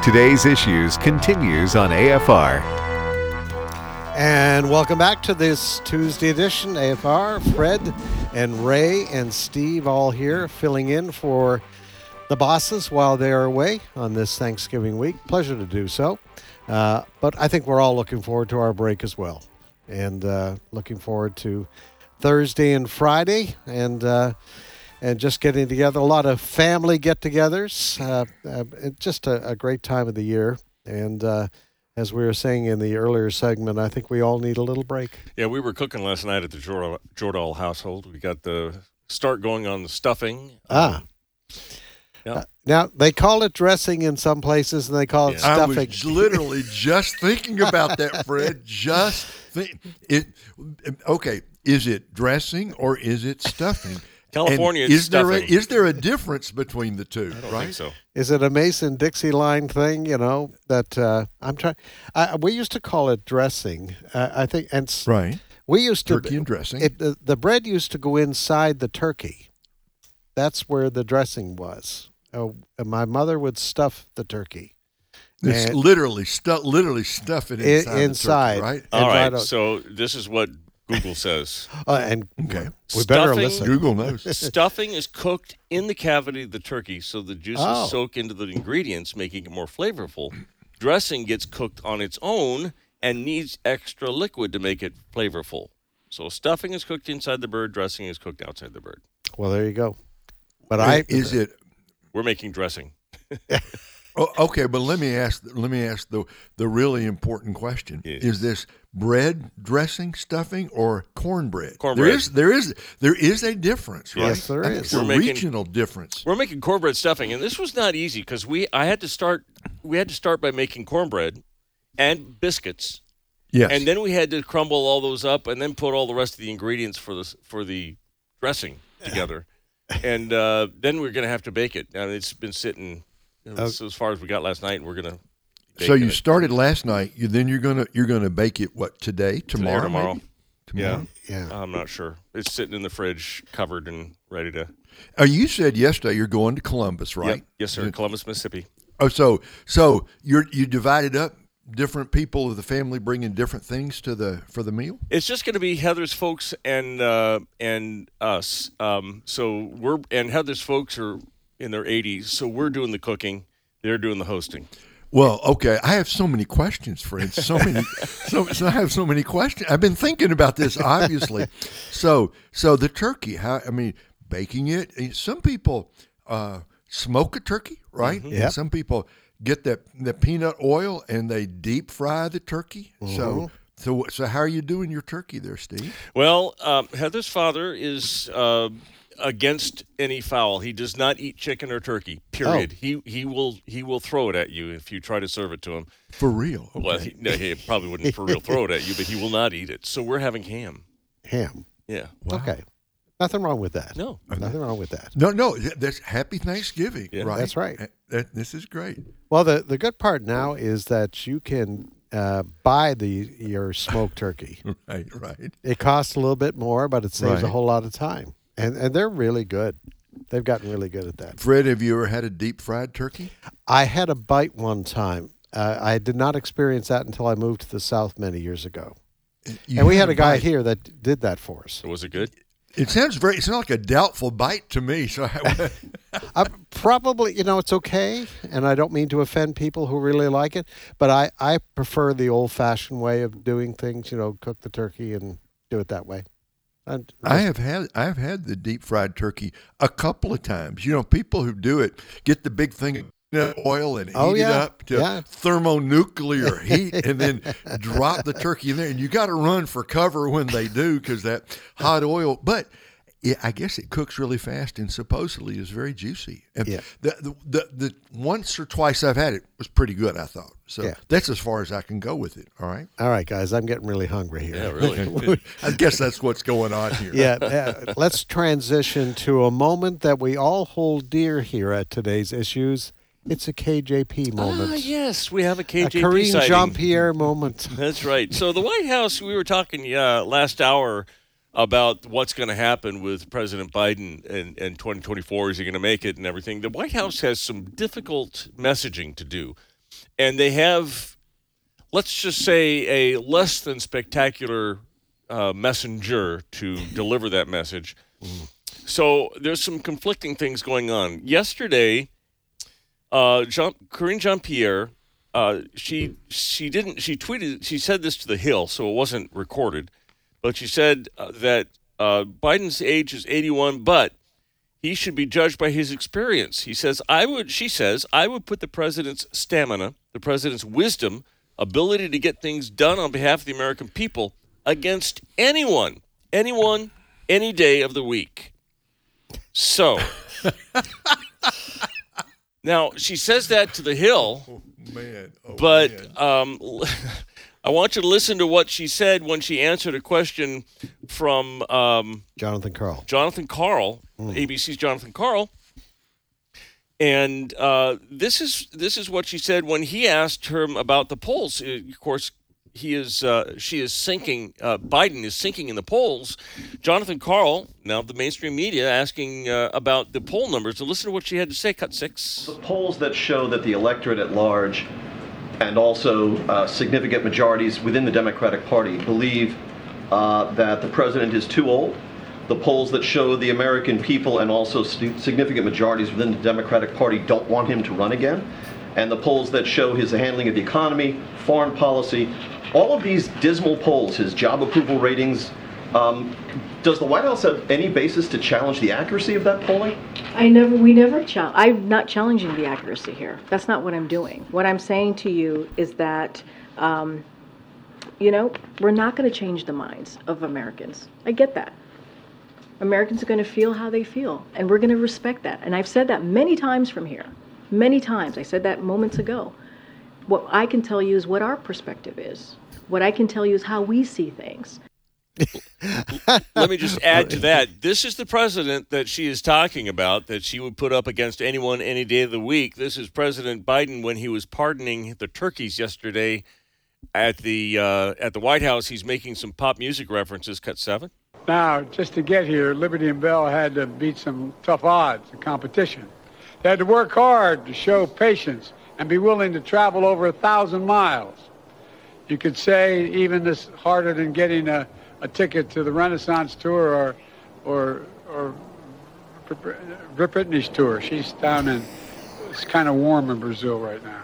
Today's Issues continues on AFR. And welcome back to this Tuesday edition, AFR. Fred and Ray and Steve all here filling in for the bosses while they are away on this Thanksgiving week. Pleasure to do so. But I think we're all looking forward to our break as well. And looking forward to Thursday and Friday and just getting together. A lot of family get-togethers. Just a great time of the year. And as we were saying in the earlier segment, I think we all need a little break. Yeah, we were cooking last night at the Jordahl household. We got the start going on the stuffing. Yeah. Now, they call it dressing in some places, and they call it stuffing. I was literally just thinking about that, Fred. Okay, is it dressing or is it stuffing? California is stuffing. Is there a difference between the two? I don't think so. Is it a Mason-Dixie line thing, that I'm trying? We used to call it dressing, I think. And right. We used to turkey and dressing. The bread used to go inside the turkey. That's where the dressing was. My mother would stuff the turkey. It's literally stuff it inside the turkey, right? All right. So this is what Google says. Okay. We better listen. Google knows. Stuffing is cooked in the cavity of the turkey so the juices soak into the ingredients, making it more flavorful. Dressing gets cooked on its own and needs extra liquid to make it flavorful. So stuffing is cooked inside the bird, dressing is cooked outside the bird. Well, there you go. But we're making dressing. Okay, but let me ask the really important question: Is this bread dressing, stuffing, or cornbread? Cornbread. There is a difference, right? Yes, there is. It's a regional difference. We're making cornbread stuffing, and this was not easy because we had to start by making cornbread and biscuits. Yes. And then we had to crumble all those up and then put all the rest of the ingredients for the dressing together. And then we're going to have to bake it. Now, it's been sitting as far as we got last night, and we're going to bake So you it. started last night. Then you're gonna bake it today, tomorrow? Tomorrow. Tomorrow. Yeah. I'm not sure. It's sitting in the fridge, covered and ready to. You said yesterday you're going to Columbus, right? Yep. Yes, sir. Columbus, Mississippi. Oh, so you divided up. Different people of the family bringing different things for the meal. It's just going to be Heather's folks and us. And Heather's folks are in their 80s, so we're doing the cooking. They're doing the hosting. Well, okay. I have so many questions, Fred. So I have so many questions. I've been thinking about this, obviously. So the turkey. Baking it. Some people smoke a turkey, right? Mm-hmm. Yep. Some people get the peanut oil and they deep fry the turkey. Mm-hmm. So how are you doing your turkey there, Steve? Well, Heather's father is against any fowl. He does not eat chicken or turkey. Period. He will throw it at you if you try to serve it to him. For real? Okay. Well, he probably wouldn't for real throw it at you, but he will not eat it. So we're having ham. Ham. Yeah. Wow. Okay. Nothing wrong with that. No. Nothing wrong with that. No. That's Happy Thanksgiving, Yeah. right? That's right. This is great. Well, the good part now is that you can buy your smoked turkey. Right. It costs a little bit more, but it saves a Right. whole lot of time. And they're really good. They've gotten really good at that. Fred, have you ever had a deep fried turkey? I had a bite one time. I did not experience that until I moved to the South many years ago. And we had a guy here that did that for us. So was it good? It sounds like a doubtful bite to me. So Probably, it's okay, and I don't mean to offend people who really like it, but I prefer the old-fashioned way of doing things. Cook the turkey and do it that way. I have had the deep fried turkey a couple of times. People who do it get the big thing of peanut oil and heat it up to thermonuclear heat, and then drop the turkey in there. And you got to run for cover when they do because that hot oil. But I guess it cooks really fast and supposedly is very juicy. And the once or twice I've had it was pretty good, I thought. So that's as far as I can go with it. All right. All right, guys. I'm getting really hungry here. Yeah, really. I guess that's what's going on here. Yeah. Let's transition to a moment that we all hold dear here at Today's Issues. It's a KJP moment. Yes, we have a KJP A Karine sighting. Jean-Pierre moment. That's right. So the White House, we were talking last hour about what's going to happen with President Biden in 2024. Is he going to make it and everything? The White House has some difficult messaging to do and they have, let's just say, a less than spectacular messenger to deliver that message. So there's some conflicting things going on. Yesterday, Karine Jean-Pierre, she tweeted, she said this to The Hill, so it wasn't recorded, but she said that Biden's age is 81, but he should be judged by his experience. She says, I would put the president's stamina, the president's wisdom, ability to get things done on behalf of the American people against anyone, any day of the week. So, now she says that to The Hill, but I want you to listen to what she said when she answered a question from Jonathan Karl. ABC's Jonathan Karl. And this is what she said when he asked her about the polls. Of course, she is sinking. Biden is sinking in the polls. Jonathan Karl, now the mainstream media, asking about the poll numbers. And listen to what she had to say. Cut 6. The polls that show that the electorate at large, and also significant majorities within the Democratic Party, believe that the president is too old. The polls that show the American people and also significant majorities within the Democratic Party don't want him to run again. And the polls that show his handling of the economy, foreign policy, all of these dismal polls, his job approval ratings, does the White House have any basis to challenge the accuracy of that polling? I'm not challenging the accuracy here. That's not what I'm doing. What I'm saying to you is that, we're not going to change the minds of Americans. I get that. Americans are going to feel how they feel, and we're going to respect that. And I've said that many times from here. Many times. I said that moments ago. What I can tell you is what our perspective is. What I can tell you is how we see things. Let me just add to that. This is the president that she is talking about, that she would put up against anyone any day of the week. This is President Biden when he was pardoning the turkeys yesterday at the White House. He's making some pop music references. Cut 7. Now, just to get here, Liberty and Bell had to beat some tough odds and competition. They had to work hard to show patience and be willing to travel over 1,000 miles. You could say even this harder than getting a ticket to the Renaissance tour or Britney's tour. She's down in, it's kind of warm in Brazil right now.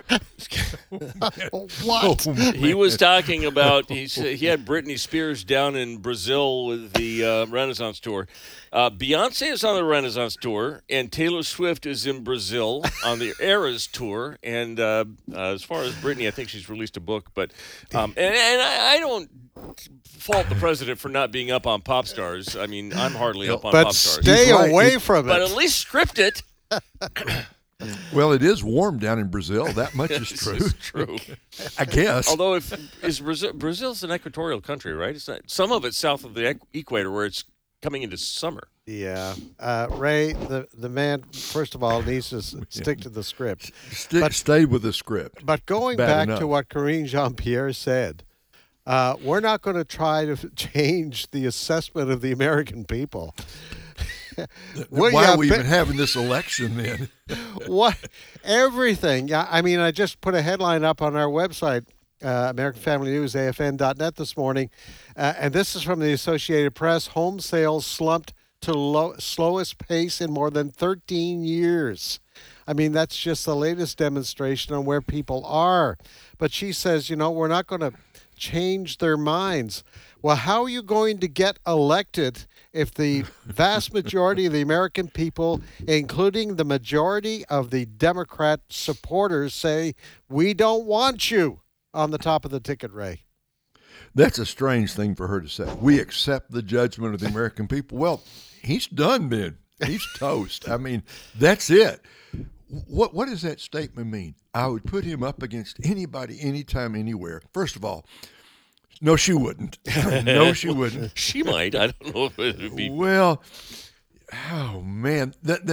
What? He was talking about, he had Britney Spears down in Brazil with the Renaissance tour. Beyonce is on the Renaissance tour, and Taylor Swift is in Brazil on the Eras tour. And as far as Britney, I think she's released a book. But and I don't fault the president for not being up on pop stars. I mean, I'm hardly up on pop stars. But stay away from it. But at least script it. Well, it is warm down in Brazil. That much is true. It's true. I guess. Although Brazil's an equatorial country, right? It's not, some of it's south of the equator where it's coming into summer. Yeah. Ray, the man, first of all, needs to stick to the script. Stay with the script. But going back to what Karine Jean-Pierre said, we're not going to try to change the assessment of the American people. Why are we even having this election then? What? Everything. I mean, I just put a headline up on our website, American Family News, AFN.net this morning, and this is from the Associated Press. Home sales slumped to slowest pace in more than 13 years. I mean, that's just the latest demonstration on where people are. But she says, we're not going to change their minds. Well, how are you going to get elected if the vast majority of the American people, including the majority of the Democrat supporters, say, we don't want you on the top of the ticket, Ray? That's a strange thing for her to say. We accept the judgment of the American people. Well, he's done then. He's toast. I mean, that's it. What does that statement mean? I would put him up against anybody, anytime, anywhere. First of all, no, she wouldn't. No, she wouldn't. She might. I don't know if it would be. Well, oh, man.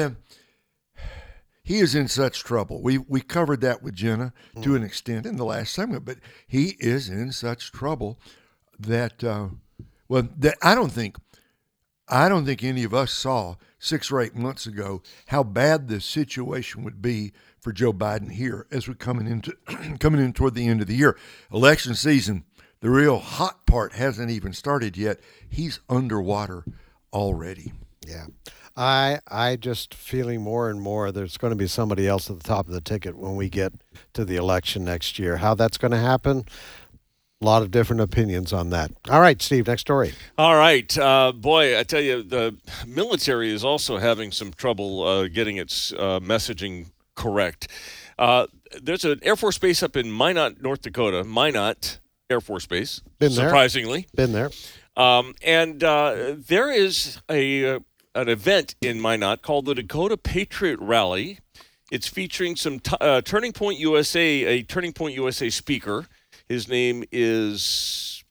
He is in such trouble. We covered that with Jenna to an extent in the last segment, but he is in such trouble that, I don't think I don't think any of us saw 6 or 8 months ago how bad the situation would be for Joe Biden here as we're coming in toward the end of the year. Election season, the real hot part hasn't even started yet. He's underwater already. Yeah. I just feeling more and more there's going to be somebody else at the top of the ticket when we get to the election next year. How that's going to happen, a lot of different opinions on that. All right, Steve, next story. All right. Boy, I tell you, the military is also having some trouble getting its messaging correct. There's an Air Force base up in Minot, North Dakota, Minot Air Force Base, surprisingly. Been there. And there is an event in Minot called the Dakota Patriot Rally. It's featuring some Turning Point USA speaker. His name is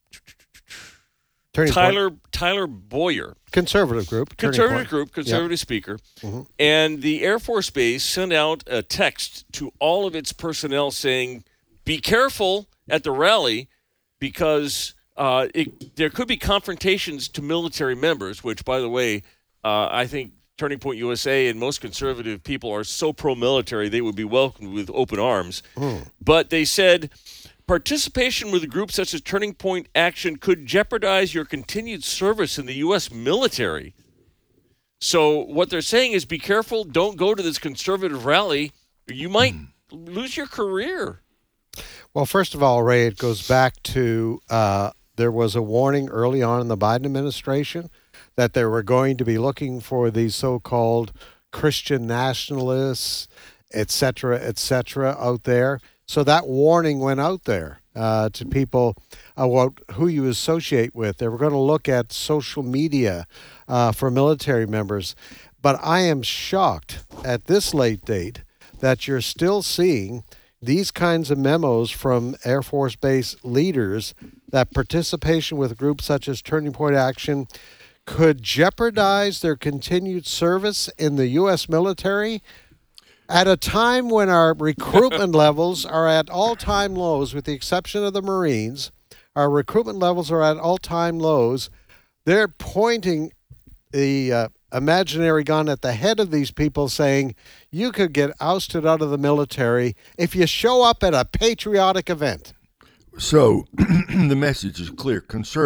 Tyler Boyer. Conservative group. Conservative speaker. Mm-hmm. And the Air Force Base sent out a text to all of its personnel saying, be careful at the rally because there could be confrontations to military members, which, by the way, I think Turning Point USA and most conservative people are so pro-military they would be welcomed with open arms. But they said participation with a group such as Turning Point Action could jeopardize your continued service in the U.S. military. So what they're saying is be careful, don't go to this conservative rally. You might lose your career. Well, first of all, Ray, it goes back to there was a warning early on in the Biden administration that they were going to be looking for these so-called Christian nationalists, et cetera, out there. So that warning went out there to people about who you associate with. They were going to look at social media for military members. But I am shocked at this late date that you're still seeing these kinds of memos from Air Force Base leaders that participation with groups such as Turning Point Action could jeopardize their continued service in the U.S. military at a time when our recruitment levels are at all-time lows, with the exception of the Marines. Our recruitment levels are at all-time lows. They're pointing the imaginary gun at the head of these people saying, you could get ousted out of the military if you show up at a patriotic event. So the message is clear.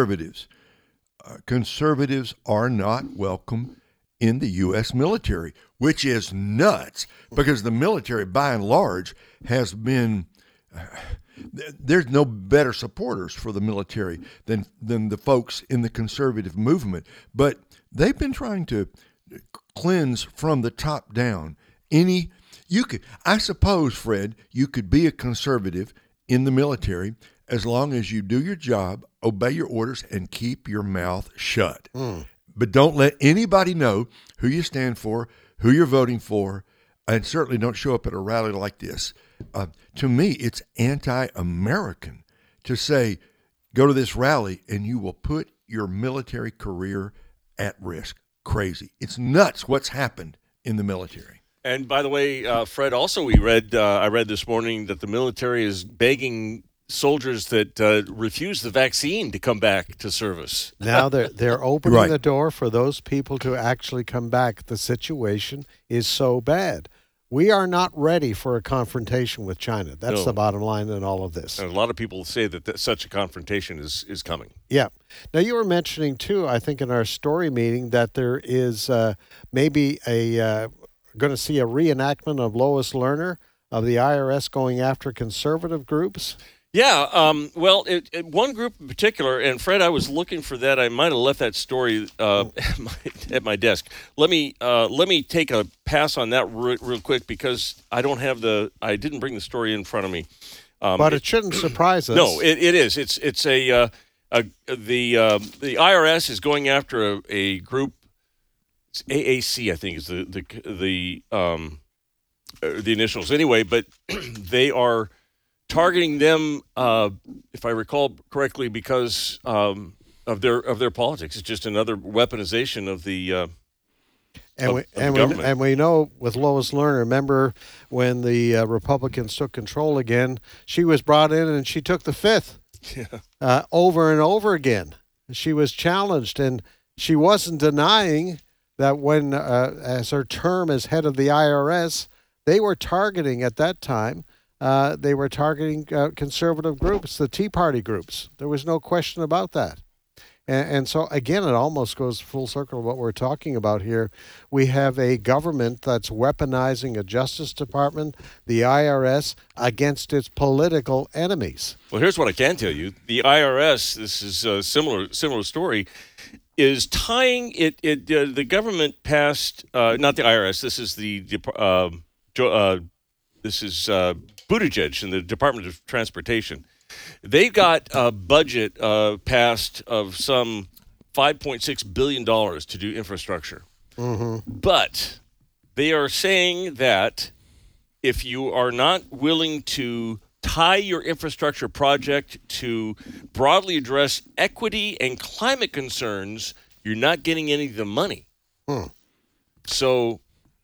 Conservatives are not welcome in the U.S. military, which is nuts because the military, by and large, has been there's no better supporters for the military than the folks in the conservative movement. But they've been trying to cleanse from the top down. I suppose, Fred, you could be a conservative in the military as long as you do your job, obey your orders, and keep your mouth shut. But don't let anybody know who you stand for, who you're voting for, and certainly don't show up at a rally like this. To me, it's anti-American to say, go to this rally and you will put your military career at risk. Crazy. It's nuts what's happened in the military. And by the way, Fred, also I read this morning that the military is begging soldiers that refuse the vaccine to come back to service. Now they're opening the door for those people to actually come back. The situation is so bad. We are not ready for a confrontation with China. That's the bottom line in all of this. And a lot of people say that such a confrontation is coming. Yeah. Now, you were mentioning, too, I think in our story meeting, that there is maybe going to see a reenactment of Lois Lerner of the IRS going after conservative groups. Yeah, well, one group in particular, and Fred, I was looking for that. I might have left that story at my desk. Let me take a pass on that real quick because I didn't bring the story in front of me. But it shouldn't surprise us. No, it is. It's the IRS is going after a group. It's AAC, I think, is the initials. Anyway, but they are targeting them, if I recall correctly, because of their politics. It's just another weaponization of the government. And we know with Lois Lerner, remember when the Republicans took control again, she was brought in and she took the fifth over and over again. She was challenged, and she wasn't denying that when, as her term as head of the IRS, they were targeting at that time, conservative groups, the Tea Party groups. There was no question about that. And so, again, it almost goes full circle to what we're talking about here. We have a government that's weaponizing a Justice Department, the IRS, against its political enemies. Well, here's what I can tell you. The IRS, this is a similar story, is tying it. The government passed, not the IRS, this is Buttigieg in the Department of Transportation. They got a budget passed of some $5.6 billion to do infrastructure. Mm-hmm. But they are saying that if you are not willing to tie your infrastructure project to broadly address equity and climate concerns, you're not getting any of the money. So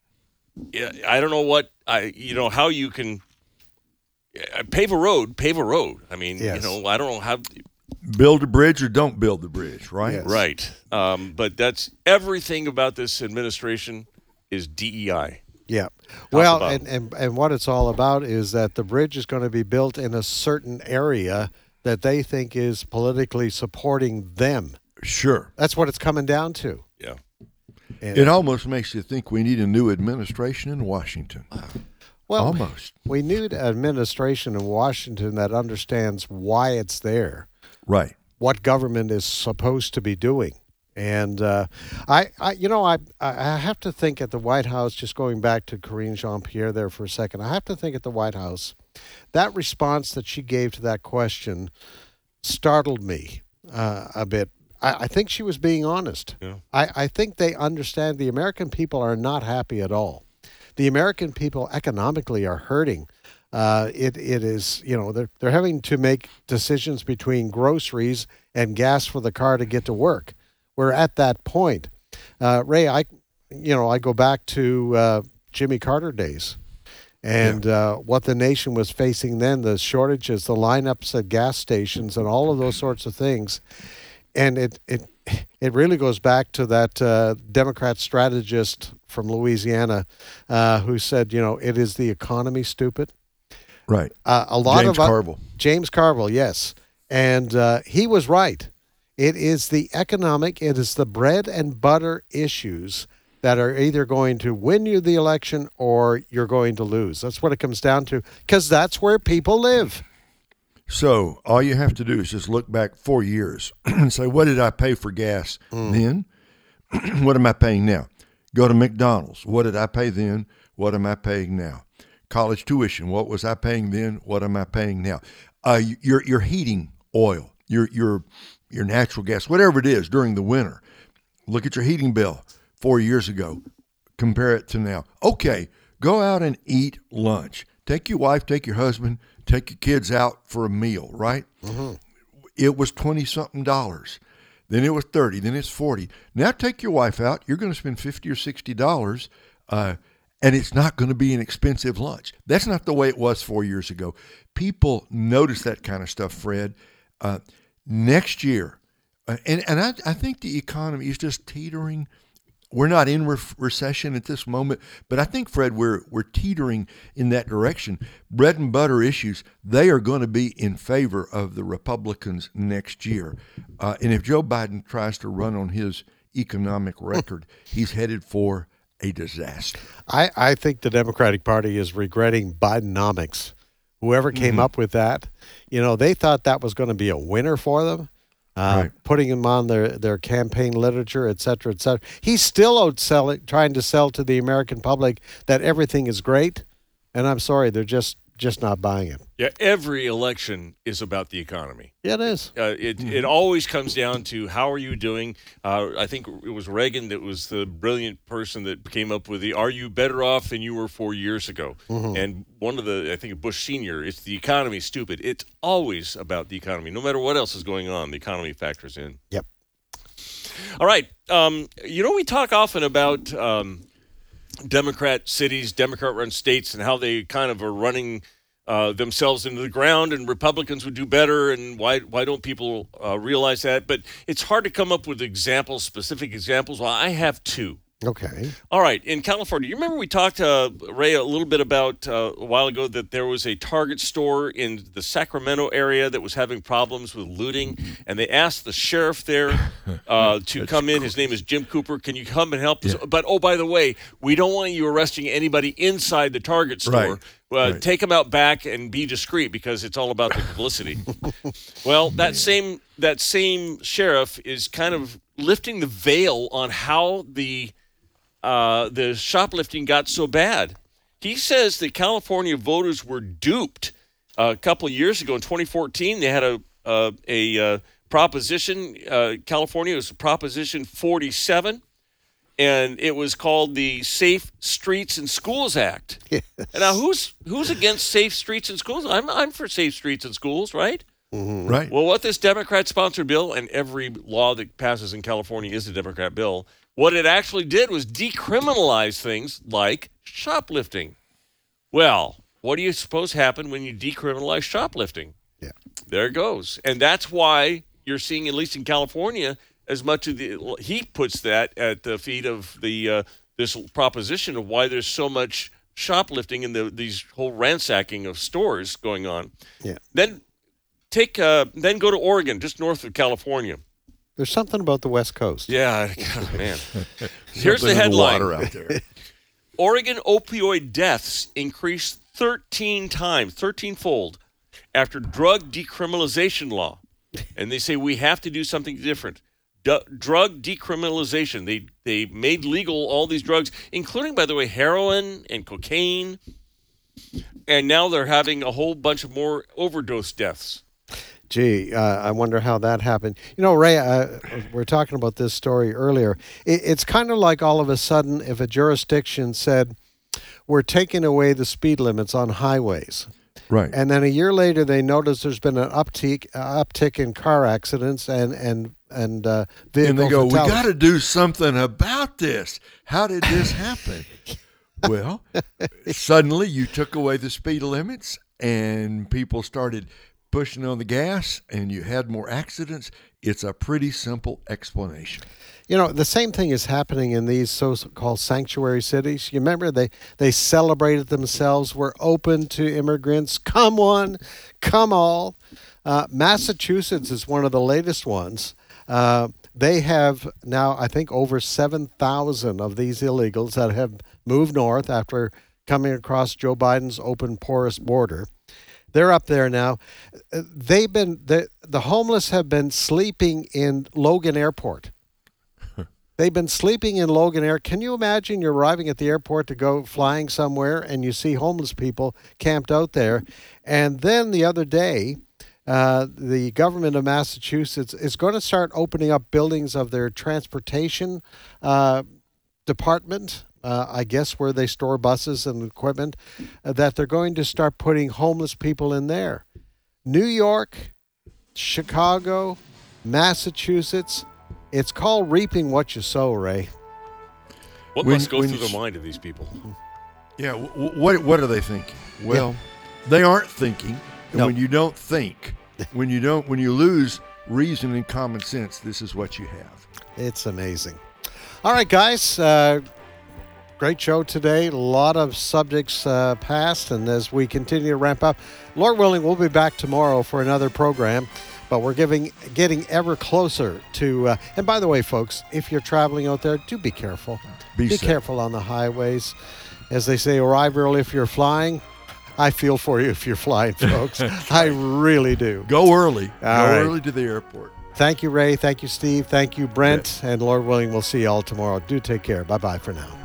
I don't know how you can pave a road. I mean, yes. I don't know how. Build a bridge or don't build the bridge, right? Yes. Right. But that's everything about this administration is DEI. Yeah. Well, and what it's all about is that the bridge is going to be built in a certain area that they think is politically supporting them. Sure. That's what it's coming down to. Yeah. And it almost makes you think we need a new administration in Washington. Well, almost. We need an administration in Washington that understands why it's there. Right. What government is supposed to be doing. And I have to think at the White House, just going back to Karine Jean-Pierre there for a second, I have to think at the White House, that response that she gave to that question startled me a bit. I think she was being honest. Yeah. I think they understand the American people are not happy at all. The American people economically are hurting. It is, they're having to make decisions between groceries and gas for the car to get to work. We're at that point. Ray, I go back to Jimmy Carter days and what the nation was facing then, the shortages, the lineups at gas stations and all of those sorts of things. And it really goes back to that Democrat strategist from Louisiana who said, it is the economy, stupid. Right. James Carville, yes. And he was right. It is the bread and butter issues that are either going to win you the election or you're going to lose. That's what it comes down to, because that's where people live. So all you have to do is just look back 4 years and say, what did I pay for gas then? What am I paying now? Go to McDonald's. What did I pay then? What am I paying now? College tuition. What was I paying then? What am I paying now? Your heating oil, your natural gas, whatever it is during the winter. Look at your heating bill 4 years ago. Compare it to now. Okay, go out and eat lunch. Take your wife, take your husband, take your kids out for a meal, right? Mm-hmm. It was $20-something. Then it was $30. Then it's $40. Now take your wife out. You're going to spend $50 or $60, and it's not going to be an expensive lunch. That's not the way it was 4 years ago. People notice that kind of stuff, Fred. Next year, and I think the economy is just teetering. We're not in recession at this moment, but I think, Fred, we're teetering in that direction. Bread and butter issues, they are going to be in favor of the Republicans next year. And if Joe Biden tries to run on his economic record, he's headed for a disaster. I think the Democratic Party is regretting Bidenomics. Whoever came up with that, they thought that was going to be a winner for them. Right. Putting them on their campaign literature, et cetera, et cetera. He's still trying to sell to the American public that everything is great, and I'm sorry, they're just not buying it. Yeah, every election is about the economy. Yeah, it is. It always comes down to how are you doing? I think it was Reagan that was the brilliant person that came up with are you better off than you were 4 years ago? Mm-hmm. And I think Bush Sr., it's the economy, stupid. It's always about the economy. No matter what else is going on, the economy factors in. Yep. All right. We talk often about Democrat cities, Democrat-run states, and how they kind of are running themselves into the ground, and Republicans would do better. And why don't people realize that? But it's hard to come up with specific examples. Well, I have two. Okay. All right. In California, you remember we talked, Ray, a little bit about a while ago that there was a Target store in the Sacramento area that was having problems with looting, and they asked the sheriff there to come in. His name is Jim Cooper. Can you come and help us? But, oh, by the way, we don't want you arresting anybody inside the Target store. Right. Take them out back and be discreet because it's all about the publicity. Well, that same sheriff is kind of lifting the veil on how the shoplifting got so bad. He says that California voters were duped a couple of years ago in 2014. They had a proposition. California was Proposition 47, and it was called the Safe Streets and Schools Act. Yes. And now, who's against safe streets and schools? I'm for safe streets and schools, right? Mm-hmm. Right. Well, what this Democrat-sponsored bill, and every law that passes in California is a Democrat bill, what it actually did was decriminalize things like shoplifting. Well, what do you suppose happened when you decriminalize shoplifting? Yeah. There it goes. And that's why you're seeing, at least in California, as much of he puts that at the feet of the this proposition of why there's so much shoplifting and these whole ransacking of stores going on. Yeah. Then go to Oregon, just north of California. There's something about the West Coast. Yeah, God, man. Here's the headline. Water out there. Oregon opioid deaths increased 13-fold after drug decriminalization law. And they say we have to do something different. Drug decriminalization. They made legal all these drugs, including, by the way, heroin and cocaine. And now they're having a whole bunch of more overdose deaths. Gee, I wonder how that happened. You know, Ray, we were talking about this story earlier. It's kind of like all of a sudden if a jurisdiction said, we're taking away the speed limits on highways. Right. And then a year later, they notice there's been an uptick in car accidents and vehicle and they go, fatalities. we got to do something about this. How did this happen? Well, suddenly you took away the speed limits and people started pushing on the gas and you had more accidents. It's a pretty simple explanation. You know, the same thing is happening in these so-called sanctuary cities. You remember they celebrated themselves. We're open to immigrants. Come one, come all. Massachusetts is one of the latest ones. They have now, I think, over 7,000 of these illegals that have moved north after coming across Joe Biden's open, porous border. They're up there now. The homeless have been sleeping in Logan Airport. They've been sleeping in Logan Air. Can you imagine you're arriving at the airport to go flying somewhere and you see homeless people camped out there? And then the other day, the government of Massachusetts is going to start opening up buildings of their transportation department, I guess where they store buses and equipment, that they're going to start putting homeless people in there. New York, Chicago, Massachusetts. It's called reaping what you sow, Ray. What must go through the mind of these people? Yeah, what are they thinking? Well, they aren't thinking. And No. when you don't think, when you lose reason and common sense, this is what you have. It's amazing. All right, guys. Great show today. A lot of subjects passed, and as we continue to ramp up, Lord willing, we'll be back tomorrow for another program. But we're getting ever closer to. And by the way, folks, if you're traveling out there, do be careful. Be safe. careful on the highways. As they say, arrive early if you're flying. I feel for you if you're flying, folks. I really do. Go early. All right. Early to the airport. Thank you, Ray. Thank you, Steve. Thank you, Brent. And Lord willing, we'll see you all tomorrow. Do take care. Bye-bye for now.